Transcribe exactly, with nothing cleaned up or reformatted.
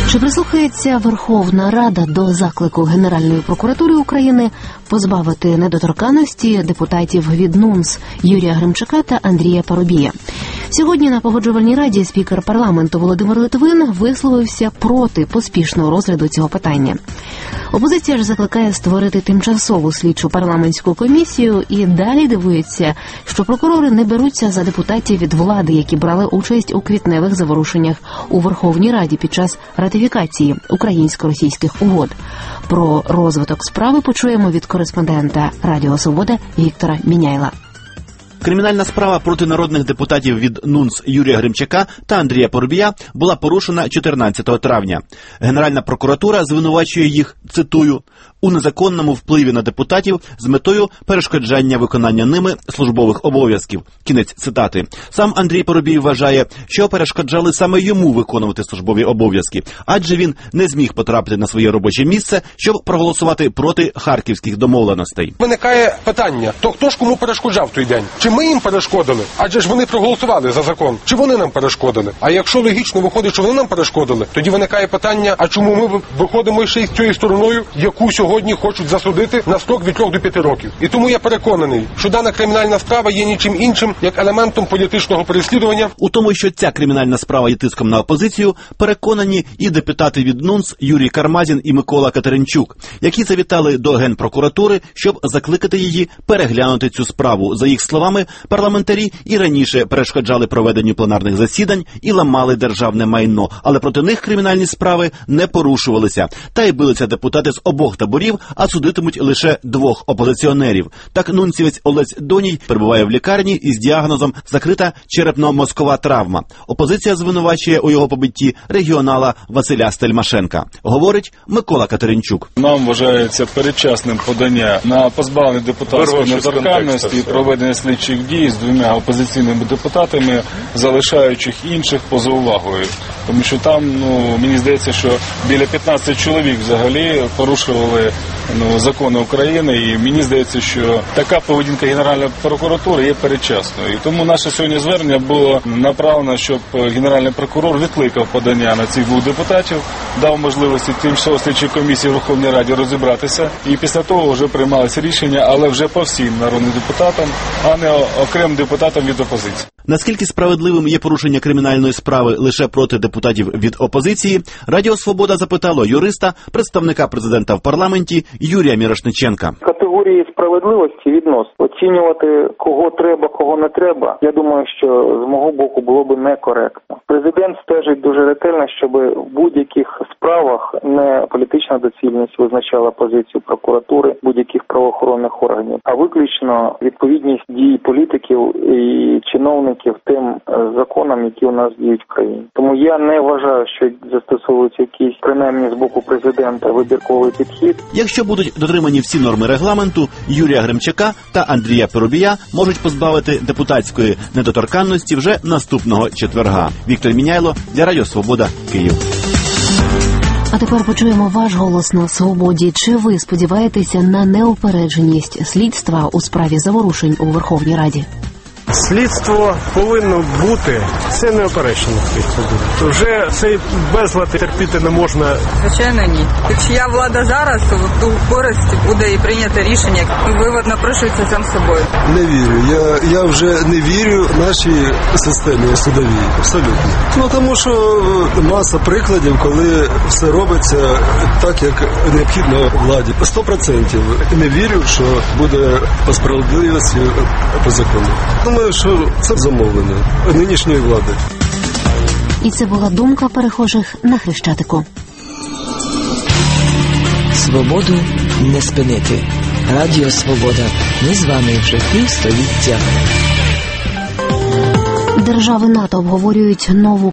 Чи прислухається Верховна Рада до заклику Генеральної прокуратури України позбавити недоторканності депутатів від НУНС Юрія Гримчака та Андрія Парубія? Сьогодні на Погоджувальній раді спікер парламенту Володимир Литвин висловився проти поспішного розгляду цього питання. Опозиція ж закликає створити тимчасову слідчу парламентську комісію і далі дивується, що прокурори не беруться за депутатів від влади, які брали участь у квітневих заворушеннях у Верховній Раді під час ратифікації українсько-російських угод. Про розвиток справи почуємо від кореспондента Радіо Свобода Віктора Міняйла. Кримінальна справа проти народних депутатів від НУНС Юрія Гримчака та Андрія Парубія була порушена чотирнадцятого травня. Генеральна прокуратура звинувачує їх, цитую, у незаконному впливі на депутатів з метою перешкоджання виконання ними службових обов'язків. Кінець цитати. Сам Андрій Парубій вважає, що перешкоджали саме йому виконувати службові обов'язки, адже він не зміг потрапити на своє робоче місце, щоб проголосувати проти харківських домовленостей. Виникає питання, то хто ж кому перешкоджав той день? Чи ми їм перешкодили? Адже ж вони проголосували за закон. Чи вони нам перешкодили? А якщо логічно виходить, що вони нам перешкодили, тоді виникає питання, а чому ми виходимо ще із цією стороною, яку сьогодні хочуть засудити на строк від трьох до п'яти років. І тому я переконаний, що дана кримінальна справа є нічим іншим, як елементом політичного переслідування. У тому, що ця кримінальна справа є тиском на опозицію, переконані і депутати від НУНС Юрій Кармазін і Микола Катеринчук, які завітали до Генпрокуратури, щоб закликати її переглянути цю справу. За їх словами, парламентарі і раніше перешкоджали проведенню пленарних засідань і ламали державне майно, але проти них кримінальні справи не порушувалися. Та й билися депутати з обох таборів, а судитимуть лише двох опозиціонерів. Так нунцівець Олесь Доній перебуває в лікарні із діагнозом закрита черепно-мозкова травма. Опозиція звинувачує у його побитті регіонала Василя Стельмашенка. Говорить Микола Катеринчук. Нам вважається передчасним подання на позбавлення депутатської недоторканності і проведення слідчих дій з двома опозиційними депутатами, залишаючих інших поза увагою. Тому що там, ну, мені здається, що біля п'ятнадцяти чоловік взагалі порушували ну, закони України, і мені здається, що така поведінка Генеральної прокуратури є передчасною. І тому наше сьогодні звернення було направлено, щоб Генеральний прокурор відкликав подання на цих двох депутатів, дав можливості тимчасової слідчої комісії Верховній Раді розібратися, і після того вже приймалися рішення, але вже по всім народним депутатам, а не окремим депутатам від опозиції. Наскільки справедливим є порушення кримінальної справи лише проти депутатів від опозиції, Радіо Свобода запитало юриста, представника президента в парламенті Юрія Мірошниченка. Категорії справедливості відносно. Оцінювати, кого треба, кого не треба, я думаю, що з мого боку було би некоректно. Президент стежить дуже ретельно, щоб в будь-яких справах не політична доцільність визначала позицію прокуратури, будь-яких правоохоронних органів, а виключно відповідність дій політиків і чиновників тим законам, які у нас діють в країні. Тому я не вважаю, що застосовується якийсь, принаймні з боку президента, вибірковий підхід. Якщо будуть дотримані всі норми регламенту, Юрія Гримчака та Андрія Парубія можуть позбавити депутатської недоторканності вже наступного четверга. Віктор Міняйло для Радіо Свобода, Київ. А тепер почуємо ваш голос на Свободі. Чи ви сподіваєтеся на неупередженість слідства у справі заворушень у Верховній Раді? Слідство повинно бути, це неоперечне слідство буде. Вже цей безлад терпіти не можна. Звичайно, ні. Якщо я влада зараз, то в ту користь буде і прийнято рішення. Вивод напрошується сам собою. Не вірю. Я, я вже не вірю нашій системі судовій. Абсолютно. Ну, тому що маса прикладів, коли все робиться так, як необхідно владі. Сто процентів не вірю, що буде по справедливості, по закону. Думаю, що це замовлення нинішньої влади. І це була думка перехожих на Хрещатику. Свободу не спинити. Радіо Свобода. Ми з вами вже півстоліття. Держави НАТО обговорюють нову